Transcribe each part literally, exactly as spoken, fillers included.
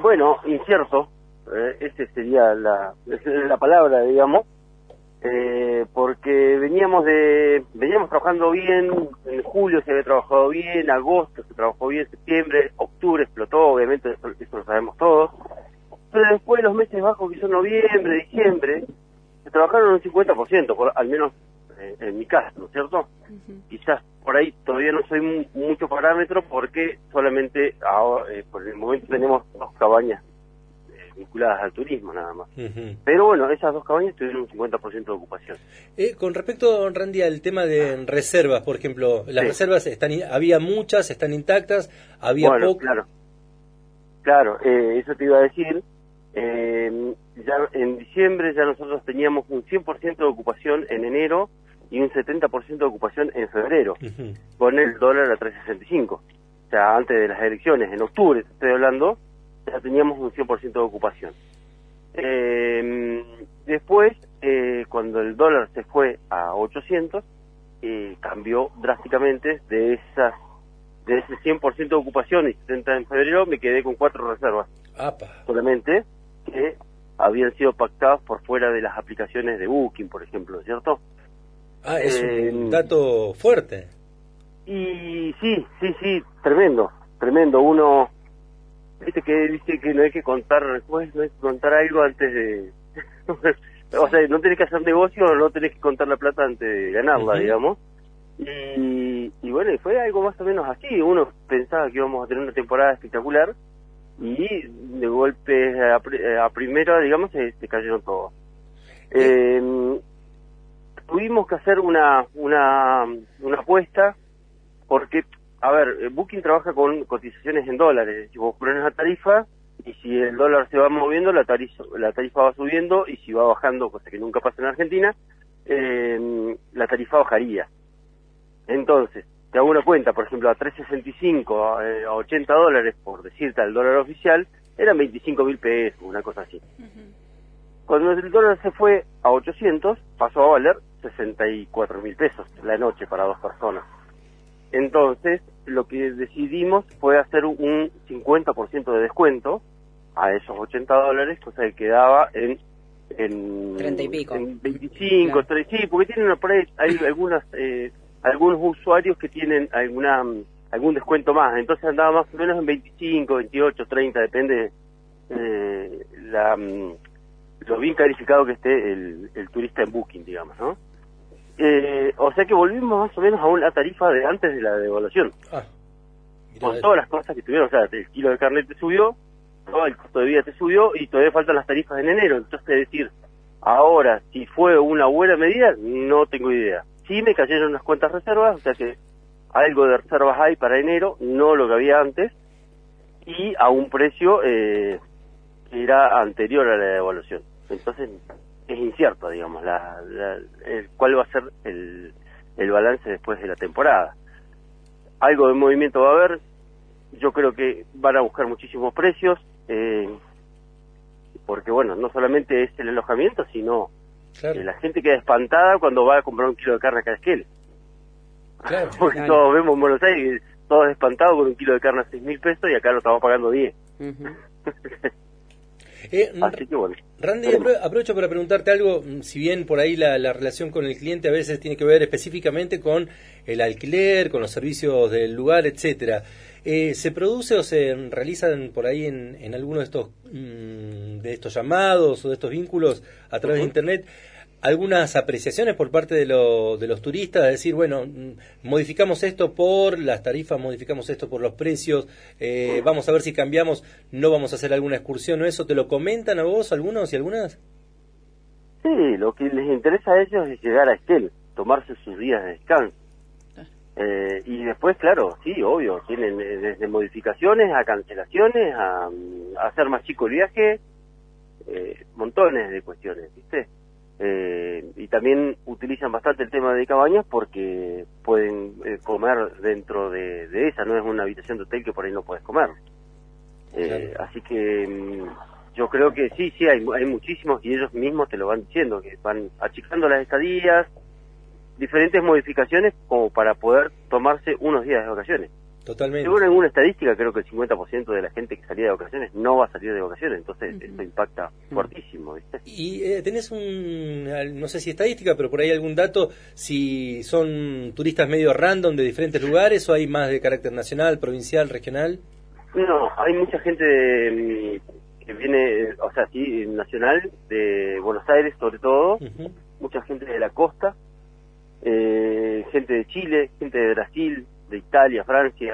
bueno, incierto, eh, esa sería la, la palabra, digamos, eh, porque veníamos de veníamos trabajando bien, en julio se había trabajado bien, agosto se trabajó bien, septiembre, octubre explotó, obviamente, eso, eso lo sabemos todos, pero después los meses bajos que son noviembre, diciembre, se trabajaron un cincuenta por ciento, por, al menos eh, en mi caso, ¿no es cierto? Uh-huh. Quizás por ahí todavía no soy mu mucho parámetro porque solamente ahora, eh, por el momento tenemos dos cabañas eh, vinculadas al turismo nada más. Uh-huh. Pero bueno, esas dos cabañas tuvieron un cincuenta por ciento de ocupación. Eh, con respecto, Randy, al tema de reservas, por ejemplo, las sí. reservas, están había muchas, están intactas, había bueno, poco... claro, claro, eh, eso te iba a decir. Eh, ya en diciembre ya nosotros teníamos un cien por ciento de ocupación en enero y un setenta por ciento de ocupación en febrero, uh-huh. con el dólar a tres sesenta y cinco. O sea, antes de las elecciones, en octubre, estoy hablando, ya teníamos un cien por ciento de ocupación. Eh, después, eh, cuando el dólar se fue a ochocientos, eh, cambió drásticamente de esas de ese cien por ciento de ocupación y setenta en febrero, me quedé con cuatro reservas. Apa. Solamente que habían sido pactadas por fuera de las aplicaciones de Booking, por ejemplo, ¿cierto? Ah, es eh, un dato fuerte. Y sí, sí, sí, tremendo, tremendo. Uno, viste que dice que no hay que contar, pues, no hay que contar algo antes de... o sea, no tenés que hacer negocio, no tenés que contar la plata antes de ganarla, uh-huh. digamos. Y, y bueno, fue algo más o menos así. Uno pensaba que íbamos a tener una temporada espectacular y de golpe a, a primera, digamos, se, se cayeron todos. Eh, tuvimos que hacer una, una, una apuesta porque, a ver, Booking trabaja con cotizaciones en dólares. Si vos pones la tarifa y si el dólar se va moviendo, la tarifa, la tarifa va subiendo, y si va bajando, cosa que nunca pasa en Argentina, eh, la tarifa bajaría. Entonces, te hago una cuenta, por ejemplo, a tres sesenta y cinco, a, a ochenta dólares, por decirte, al dólar oficial, eran veinticinco mil pesos, una cosa así. Uh-huh. Cuando el dólar se fue a ochocientos, pasó a valer sesenta y cuatro mil pesos la noche para dos personas. Entonces, lo que decidimos fue hacer un cincuenta por ciento de descuento a esos ochenta dólares, cosa que quedaba en... en treinta y pico. En veinticinco, claro. treinta, sí, porque tienen por ahí, hay algunas... Eh, algunos usuarios que tienen alguna algún descuento más, entonces andaba más o menos en veinticinco, veintiocho, treinta, depende eh, la, lo bien calificado que esté el, el turista en Booking, digamos, ¿no? Eh, o sea que volvimos más o menos a una tarifa de antes de la devaluación, ah, con todas las cosas que tuvieron. O sea, el kilo de carne te subió, todo el costo de vida te subió y todavía faltan las tarifas en enero. Entonces, es decir, ahora, si fue una buena medida, no tengo idea. Sí me cayeron unas cuantas reservas, o sea que algo de reservas hay para enero, no lo que había antes, y a un precio eh, que era anterior a la devaluación. Entonces es incierto, digamos, la, la, el, cuál va a ser el, el balance después de la temporada. Algo de movimiento va a haber, yo creo que van a buscar muchísimos precios, eh, porque bueno, no solamente es el alojamiento, sino... Claro. La gente queda espantada cuando va a comprar un kilo de carne a Casquel. Claro, porque claro. Todos vemos en Buenos Aires, todos espantados con un kilo de carne a seis mil pesos y acá lo estamos pagando diez. Uh-huh. eh, Así que bueno. Randy, aprovecho para preguntarte algo. Si bien por ahí la, la relación con el cliente a veces tiene que ver específicamente con el alquiler, con los servicios del lugar, etcétera. Eh, ¿Se produce o se realizan por ahí en, en alguno de estos mmm, de estos llamados o de estos vínculos a través uh-huh. de internet algunas apreciaciones por parte de, lo, de los turistas? Es decir, bueno, modificamos esto por las tarifas, modificamos esto por los precios, eh, uh-huh. vamos a ver si cambiamos, no vamos a hacer alguna excursión o eso. ¿Te lo comentan a vos algunos y algunas? Sí, lo que les interesa a ellos es llegar a Esquel, tomarse sus días de descanso. Eh, y después, claro, sí, obvio, tienen eh, desde modificaciones a cancelaciones, a, a hacer más chico el viaje, eh, montones de cuestiones, ¿viste? Eh, y también utilizan bastante el tema de cabañas porque pueden eh, comer dentro de, de esa, no es una habitación de hotel que por ahí no puedes comer. Eh, claro. Así que mm, yo creo que sí, sí, hay, hay muchísimos y ellos mismos te lo van diciendo, que van achicando las estadías, diferentes modificaciones como para poder tomarse unos días de vacaciones. Totalmente. Según alguna estadística, creo que el cincuenta por ciento de la gente que salía de vacaciones no va a salir de vacaciones, entonces uh-huh. esto impacta uh-huh. fuertísimo, ¿viste? Y eh, tenés un, no sé si estadística, pero por ahí algún dato, si son turistas medio random de diferentes lugares o hay más de carácter nacional, provincial, regional. No, hay mucha gente de, que viene, o sea, sí, nacional, de Buenos Aires sobre todo, uh-huh. mucha gente de la costa, eh, gente de Chile, gente de Brasil, de Italia, Francia,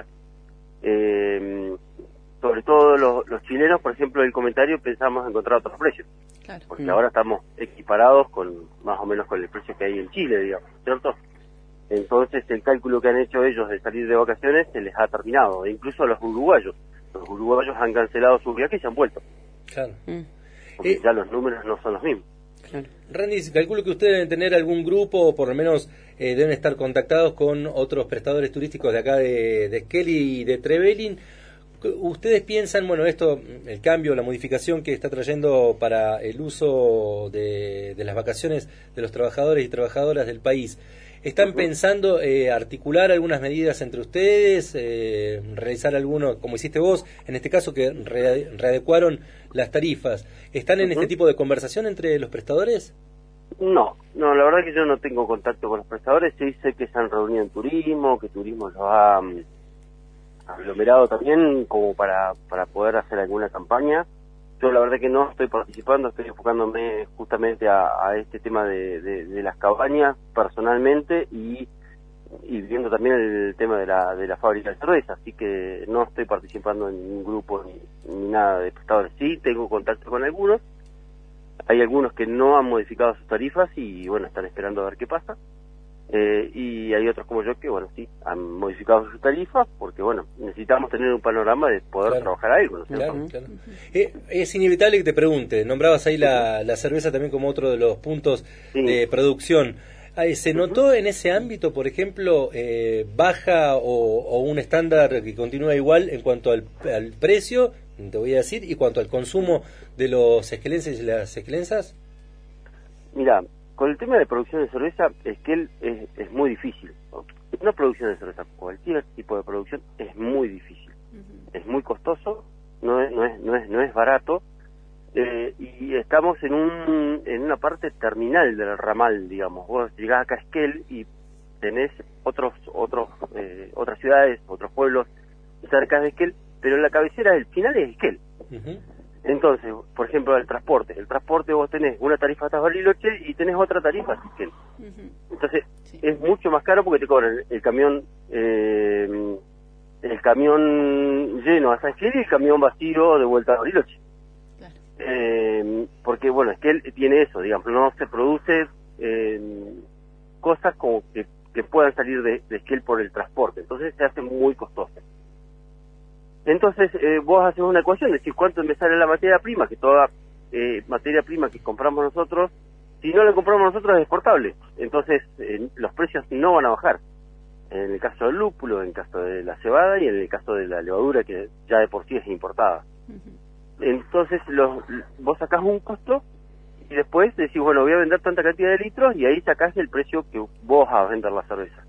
eh, sobre todo los, los chilenos, por ejemplo, el comentario pensamos encontrar otros precios, claro. porque mm. ahora estamos equiparados con más o menos con el precio que hay en Chile, digamos, ¿cierto? Entonces el cálculo que han hecho ellos de salir de vacaciones se les ha terminado, e incluso a los uruguayos, los uruguayos han cancelado su viaje y se han vuelto, claro. porque eh, ya los números no son los mismos. Claro. Randy, calculo que ustedes deben tener algún grupo, o por lo menos eh, deben estar contactados con otros prestadores turísticos de acá de, de Esquel y de Trevelin. ¿Ustedes piensan, bueno, esto, el cambio, la modificación que está trayendo para el uso de, de las vacaciones de los trabajadores y trabajadoras del país, ¿están uh-huh. pensando eh, articular algunas medidas entre ustedes, eh, realizar algunos, como hiciste vos, en este caso que re, readecuaron las tarifas? ¿Están en uh-huh. este tipo de conversación entre los prestadores? No, no, la verdad que yo no tengo contacto con los prestadores, sí sé que se han reunido en turismo, que turismo los ha um, aglomerado también como para, para poder hacer alguna campaña. Yo la verdad que no estoy participando, estoy enfocándome justamente a, a este tema de, de, de las cabañas personalmente y, y viendo también el tema de la, de la fábrica de cerveza, así que no estoy participando en ningún grupo ni, ni nada de prestadores. Sí, tengo contacto con algunos, hay algunos que no han modificado sus tarifas y bueno, están esperando a ver qué pasa. Eh, y hay otros como yo que, bueno, sí, han modificado sus tarifas porque, bueno, necesitamos tener un panorama de poder claro. trabajar algo, ¿no es cierto? Claro, claro. Eh, es inevitable que te pregunte, nombrabas ahí la, la cerveza también como otro de los puntos sí. de producción. ¿Se notó en ese ámbito, por ejemplo, eh, baja o, o un estándar que continúa igual en cuanto al, al precio, te voy a decir, y cuanto al consumo de los esquelenses y las esquelensas? Mira, con el tema de producción de cerveza, es que él es, es muy difícil. Una producción de cerveza, cualquier tipo de producción, es muy difícil. Uh-huh. Es muy costoso, no es, no es, no es, no es barato, eh, y estamos en un en una parte terminal del ramal, digamos. Vos llegás acá a Esquel y tenés otros otros eh, otras ciudades, otros pueblos cerca de Esquel, pero la cabecera del final es Esquel. Uh-huh. Entonces, por ejemplo, el transporte. El transporte vos tenés una tarifa hasta Bariloche y tenés otra tarifa hasta Esquel. Uh-huh. Entonces, sí. es mucho más caro porque te cobran el camión eh, el camión lleno hasta Esquel y el camión vacío de vuelta a Bariloche. Claro. Eh, porque, bueno, Esquel tiene eso, digamos, no se produce eh, cosas como que, que puedan salir de, de Esquel por el transporte. Entonces, se hace muy costoso. Entonces, eh, vos haces una ecuación, decís cuánto me sale la materia prima, que toda eh, materia prima que compramos nosotros, si no la compramos nosotros es exportable. Entonces, eh, los precios no van a bajar. En el caso del lúpulo, en el caso de la cebada y en el caso de la levadura, que ya de por sí es importada. Uh-huh. Entonces, los, vos sacás un costo y después decís, bueno, voy a vender tanta cantidad de litros y ahí sacás el precio que vos vas a vender la cerveza.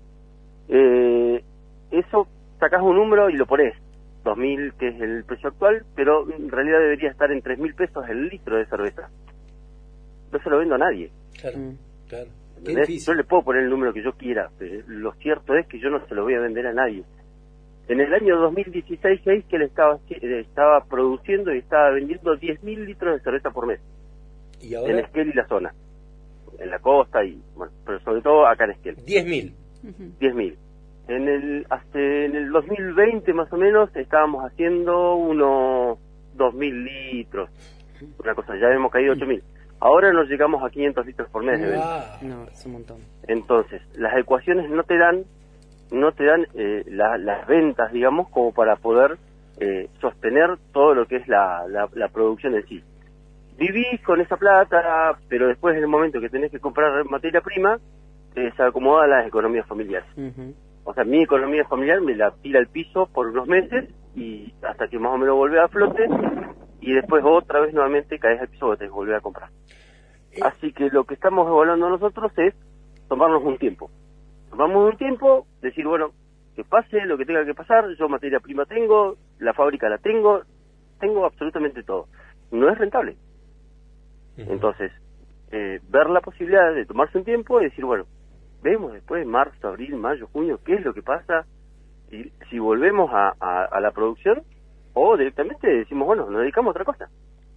Eh, eso, sacás un número y lo ponés. dos mil, que es el precio actual, pero en realidad debería estar en tres mil pesos el litro de cerveza. No se lo vendo a nadie. Claro, claro. Yo le puedo poner el número que yo quiera, pero lo cierto es que yo no se lo voy a vender a nadie. En el año dos mil dieciséis, seis que él estaba, estaba produciendo y estaba vendiendo diez mil litros de cerveza por mes. ¿Y ahora? En Esquel y la zona. En la costa, y bueno, pero sobre todo acá en Esquel. diez mil. diez mil. En el hasta en el dos mil veinte más o menos estábamos haciendo unos dos mil litros, una cosa, ya hemos caído ocho mil. Ahora nos llegamos a quinientos litros por mes de venta. No, es un montón. Entonces, las ecuaciones no te dan no te dan eh, la, las ventas, digamos, como para poder eh, sostener todo lo que es la, la, la producción en sí. Vivís con esa plata, pero después en el momento que tenés que comprar materia prima, eh, se acomodan las economías familiares. Uh-huh. O sea, mi economía familiar me la tira al piso por unos meses y hasta que más o menos vuelve a flote y después otra vez nuevamente caes al piso que tenés que volver a comprar. Así que lo que estamos evaluando nosotros es tomarnos un tiempo. Tomamos un tiempo, decir, bueno, que pase lo que tenga que pasar, yo materia prima tengo, la fábrica la tengo, tengo absolutamente todo. No es rentable. Uh-huh. Entonces, eh, ver la posibilidad de tomarse un tiempo y decir, bueno, vemos después, marzo, abril, mayo, junio, qué es lo que pasa, y si volvemos a, a, a la producción, o directamente decimos, bueno, nos dedicamos a otra cosa.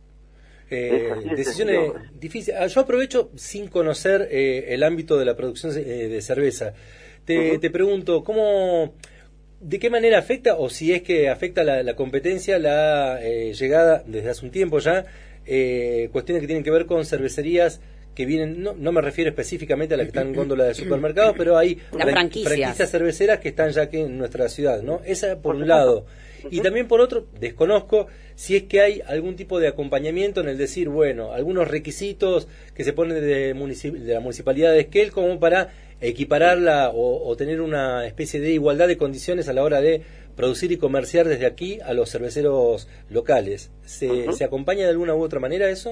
Eh, decisiones difíciles. Yo aprovecho, sin conocer eh, el ámbito de la producción eh, de cerveza, te, uh-huh. te pregunto, ¿cómo, de qué manera afecta, o si es que afecta la, la competencia, la eh, llegada desde hace un tiempo ya, eh, cuestiones que tienen que ver con cervecerías que vienen, no, no me refiero específicamente a las que están en góndola de supermercados, pero hay fran- franquicias. franquicias cerveceras que están ya aquí en nuestra ciudad, ¿no? Esa por, por un lado. Y también por otro, desconozco si es que hay algún tipo de acompañamiento en el decir, bueno, algunos requisitos que se ponen de, municip- de la municipalidad de Esquel como para equipararla o, o tener una especie de igualdad de condiciones a la hora de producir y comerciar desde aquí a los cerveceros locales. ¿Se, uh-huh. ¿se acompaña de alguna u otra manera eso?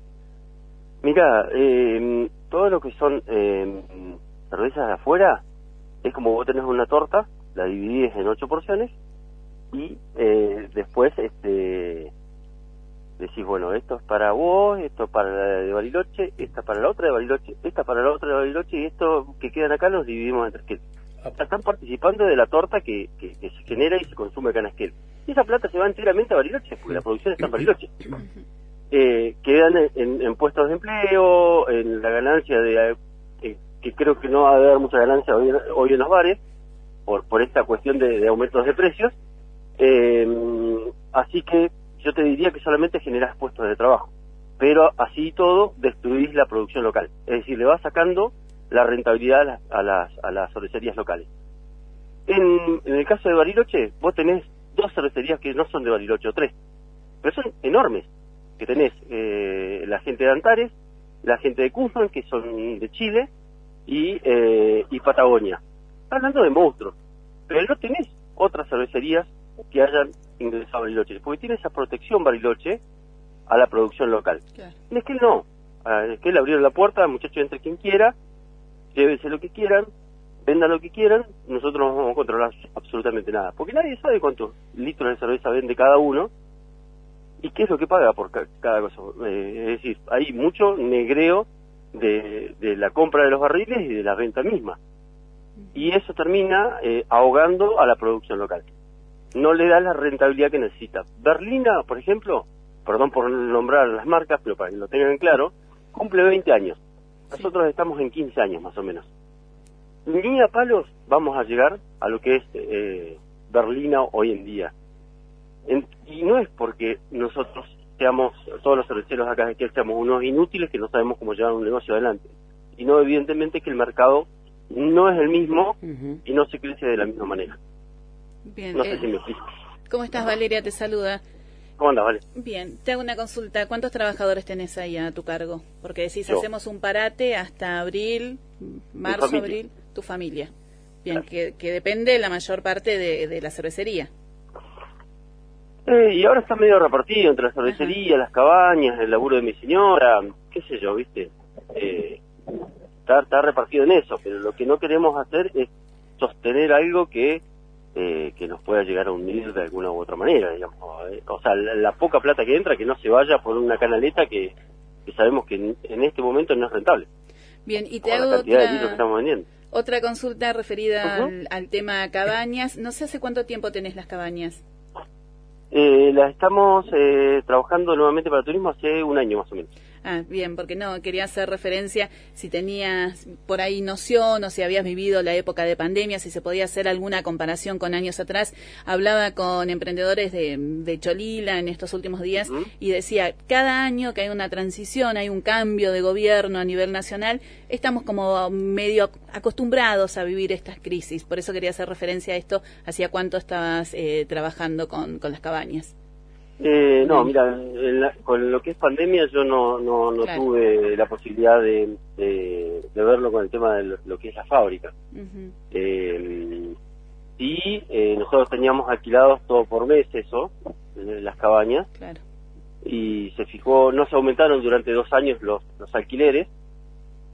Mira, eh, todo lo que son eh, cervezas de afuera es como vos tenés una torta, la dividís en ocho porciones y eh, después este decís, bueno, esto es para vos, esto es para la de Bariloche, esta para la otra de Bariloche, esta para la otra de Bariloche, y esto que quedan acá los dividimos entre Esquel. Están participando de la torta que, que, que se genera y se consume acá en Esquel. Y esa plata se va enteramente a Bariloche, porque la producción está en Bariloche. Eh, quedan en, en, en puestos de empleo, en la ganancia de eh, que creo que no va a haber mucha ganancia hoy, hoy en los bares, por, por esta cuestión de, de aumentos de precios. Eh, así que yo te diría que solamente generás puestos de trabajo, pero así todo destruís la producción local, es decir, le vas sacando la rentabilidad a las, a las, a las cervecerías locales. En, en el caso de Bariloche, vos tenés dos cervecerías que no son de Bariloche, o tres, pero son enormes, que tenés eh, la gente de Antares, la gente de Cusman, que son de Chile, y, eh, y Patagonia. Estás hablando de monstruos, pero no tenés otras cervecerías que hayan ingresado a Bariloche, porque tiene esa protección Bariloche a la producción local. Claro. En Esquel no, en Esquel abrieron la puerta, muchachos, entre quien quiera, llévense lo que quieran, vendan lo que quieran, nosotros no vamos a controlar absolutamente nada, porque nadie sabe cuántos litros de cerveza vende cada uno y qué es lo que paga por ca- cada cosa. Eh, es decir, hay mucho negreo de, de la compra de los barriles y de la venta misma, y eso termina eh, ahogando a la producción local. No le da la rentabilidad que necesita. Berlina, por ejemplo, perdón por nombrar las marcas, pero para que lo tengan claro, cumple veinte años. Nosotros sí. Estamos en quince años más o menos. Ni a palos vamos a llegar a lo que es eh, Berlina hoy en día. En, y no es porque nosotros seamos, todos los cerveceros acá, que seamos unos inútiles que no sabemos cómo llevar un negocio adelante. Y no, evidentemente, que el mercado no es el mismo uh-huh. y no se crece de la misma manera. Bien, no sé eh, si me explico. ¿Cómo estás, Valeria? Te saluda. ¿Cómo andas, Vale? Bien, te hago una consulta. ¿Cuántos trabajadores tenés ahí a tu cargo? Porque decís, Yo. hacemos un parate hasta abril, marzo, abril, tu familia. Bien, claro. que, que depende la mayor parte de, de la cervecería. Eh, y ahora está medio repartido entre la cervecería, Ajá. las cabañas, el laburo de mi señora, qué sé yo, ¿viste? Eh, está, está repartido en eso, pero lo que no queremos hacer es sostener algo que eh, que nos pueda llegar a hundir de alguna u otra manera, digamos. Eh, o sea, la, la poca plata que entra, que no se vaya por una canaleta que, que sabemos que en, en este momento no es rentable. Bien, y te hago la cantidad otra... de litros que estamos vendiendo. Otra consulta referida uh-huh. al, al tema cabañas. No sé hace cuánto tiempo tenés las cabañas. Eh, las estamos eh, trabajando nuevamente para turismo hace un año más o menos. Ah, bien, porque no, quería hacer referencia si tenías por ahí noción o si habías vivido la época de pandemia, si se podía hacer alguna comparación con años atrás. Hablaba con emprendedores de, de Cholila en estos últimos días uh-huh. y decía, cada año que hay una transición, hay un cambio de gobierno a nivel nacional, estamos como medio acostumbrados a vivir estas crisis. Por eso quería hacer referencia a esto, ¿hacía cuánto estabas eh, trabajando con, con las cabañas? Eh, no, mira, en la, con lo que es pandemia yo no no, no claro. tuve la posibilidad de, de, de verlo con el tema de lo, lo que es la fábrica. Uh-huh. Eh, y eh, nosotros teníamos alquilados todo por mes eso, las cabañas, claro. y se fijó, no se aumentaron durante dos años los, los alquileres,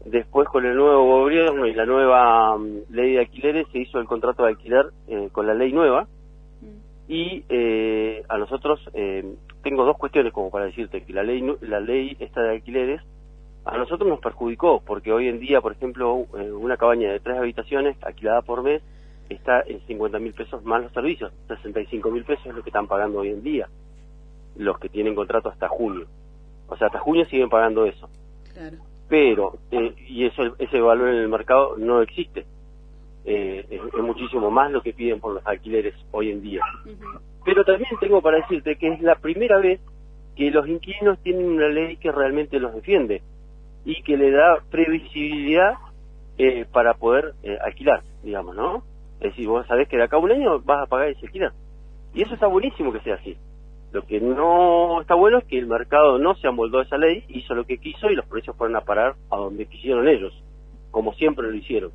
Después, con el nuevo gobierno y la nueva um, ley de alquileres, se hizo el contrato de alquiler eh, con la ley nueva. Y eh, a nosotros, eh, tengo dos cuestiones como para decirte, que la ley la ley esta de alquileres a nosotros nos perjudicó, porque hoy en día, por ejemplo, eh, una cabaña de tres habitaciones alquilada por mes está en cincuenta mil pesos más los servicios, sesenta y cinco mil pesos es lo que están pagando hoy en día los que tienen contrato hasta junio. O sea, hasta junio siguen pagando eso. Claro. Pero, eh, y eso ese valor en el mercado no existe. Eh, es, es muchísimo más lo que piden por los alquileres hoy en día. Uh-huh. Pero también tengo para decirte que es la primera vez que los inquilinos tienen una ley que realmente los defiende y que le da previsibilidad eh, para poder eh, alquilar, digamos, ¿no? Es decir, vos sabés que de acá a un año vas a pagar ese alquiler. Y eso está buenísimo que sea así. Lo que no está bueno es que el mercado no se amoldó a esa ley, hizo lo que quiso y los precios fueron a parar a donde quisieron ellos, como siempre lo hicieron.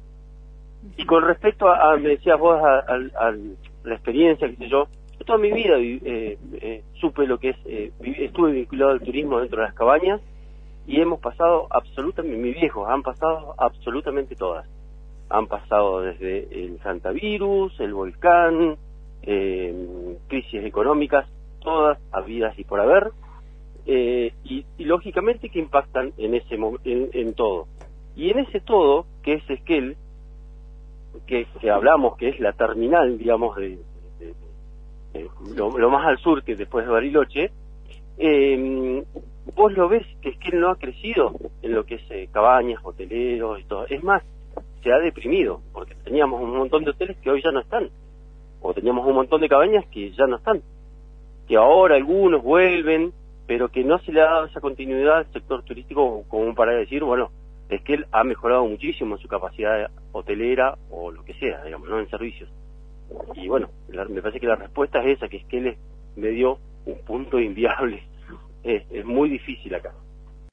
Y con respecto a, a me decías vos, a, a, a la experiencia, qué sé yo, yo toda mi vida eh, eh, supe lo que es, eh, estuve vinculado al turismo dentro de las cabañas y hemos pasado absolutamente, mis viejos han pasado absolutamente todas. Han pasado desde el Santavirus, el volcán, eh, crisis económicas, todas habidas y por haber, eh, y, y lógicamente que impactan en ese en, en todo. Y en ese todo, que es Esquel, que, que hablamos que es la terminal, digamos, de, de, de, de lo, lo más al sur que después de Bariloche, eh, vos lo ves que Esquel no ha crecido en lo que es eh, cabañas, hoteleros y todo. Es más, se ha deprimido, porque teníamos un montón de hoteles que hoy ya no están, o teníamos un montón de cabañas que ya no están, que ahora algunos vuelven, pero que no se le ha dado esa continuidad al sector turístico como para decir, bueno, es que él ha mejorado muchísimo en su capacidad hotelera o lo que sea, digamos, ¿no? En servicios. Y bueno, la, me parece que la respuesta es esa, que es que él me dio un punto inviable. Es, es muy difícil acá.